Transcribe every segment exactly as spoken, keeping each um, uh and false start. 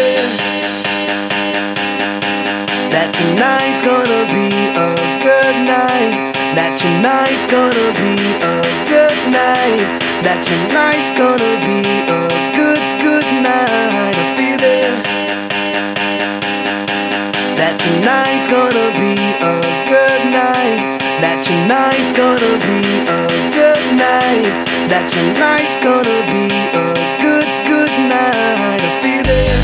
feeling that tonight's gonna be a good night. That tonight's gonna be a good night. That tonight's gonna be a good, good night. I'm feeling that tonight's gonna be a good night. That tonight's gonna be a good night. That tonight's gonna be a good, good night. I'm feeling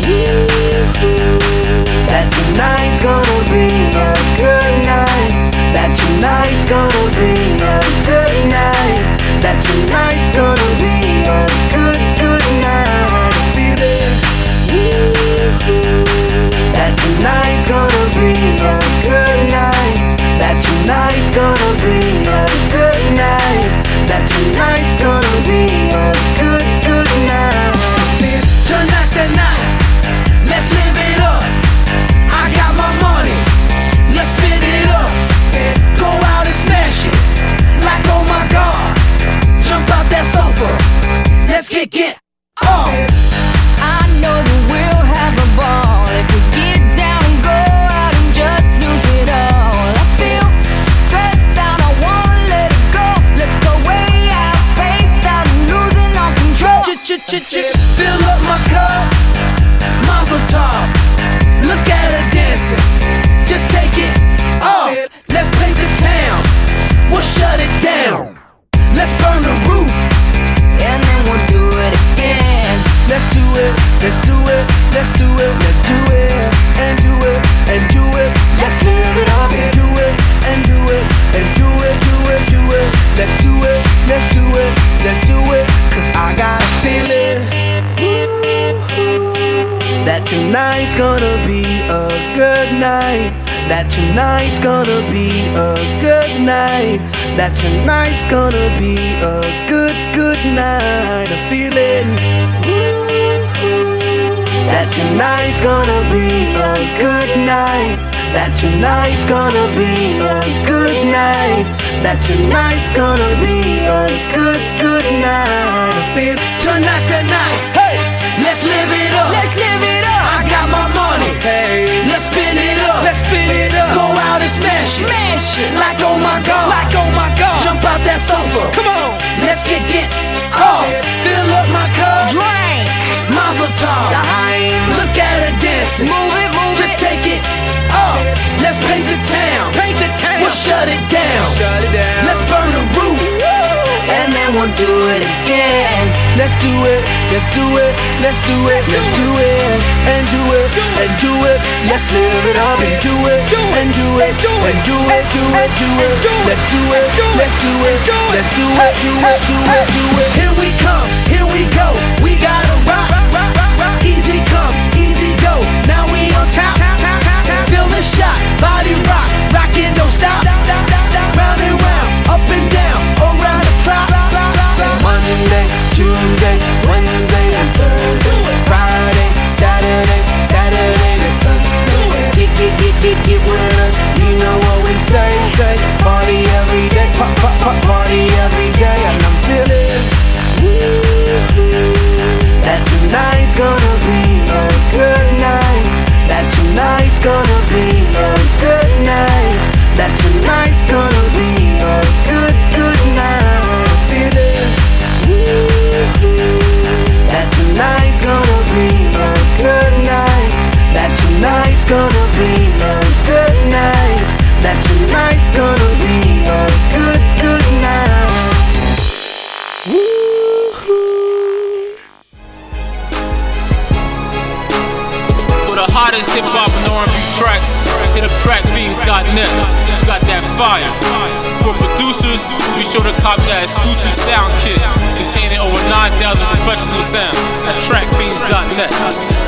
that tonight's gonna be a good night. That tonight's gonna be a good night. That tonight's gonna be a good, good night. I'm feeling that tonight's gonna be a good night. That tonight's gonna be a good night. That tonight's gonna be a good, good night. Tonight's the night. Let's live it up. I got my money. Let's spin it up. Go out and smash it. Like oh my God. Jump out that sofa. Let's get get off. I know that we'll have a ball if we get down and go out and just lose it all. I feel stressed out, I wanna let it go. Let's go way out, spaced out, and losing all control. Fill up my cup, Mazel tov. Look at her dancing, just take it off. Let's paint the town, we'll shut it down. Let's burn the roof, And then we'll do it again. let's do it, let's do it, let's do it, let's do it, and do it, and do it. Let's live it up and do it, and do it, and do it, do it, do it. Let's do it, let's do it, let's do it. Cause I got a feeling that tonight's gonna be a good night. That tonight's gonna be a good night. That tonight's gonna be a good, good night. I'm feeling that tonight's gonna be a good night. That tonight's gonna be a good night. That tonight's gonna be a good, good night. I feel tonight's the night. Hey, let's live it up. Let's live it up. I got my money. Hey, let's spin it up. Let's spin it up. Go out and smash it. Smash it. Like oh my God. Like oh my God. Jump out that sofa. Come on. Let's get get off. Fill up my cup. Drink. Mazel tov. Look at her dancing. Move it, move Just it. take it off. Let's paint the town. Paint the town. We'll shut it down. Shut it down. Let's burn the roof. And then we'll do it again. Let's do it. Let's do it. Let's do it. Let's do it. And do it. And do it. Let's live it up and do it. And do it. And do it. Do it. Do it. Let's do it. Let's do it. Let's do it. Do it. Do it. Do it. Here we come. Here we go. We gotta rock. Rock. Rock. Rock. Easy come. Easy go. Now we on top. Feel the shot. Body rock. Rockin', don't stop. Round and round. Up and down. Around the clock. Monday, Tuesday, Wednesday, and Thursday, Friday, Saturday, Saturday to Sunday. Get, get, get, get, get with us. You know what we say, say. Party every day, pop, pop, pop, party every day. And I'm feeling that tonight's gonna be a good night. That tonight's gonna be a good night. That tonight's gonna be a good, good night. I'm feeling that tonight's gonna be a good night. That tonight's gonna be a good night. That tonight's gonna be a good, good night. Woo-hoo. For the hottest hip hop and R and B tracks, hit up track fiends dot net. Got that fire. For producers, be sure to cop that exclusive sound kit containing over nine thousand professional sounds at track fiends dot net.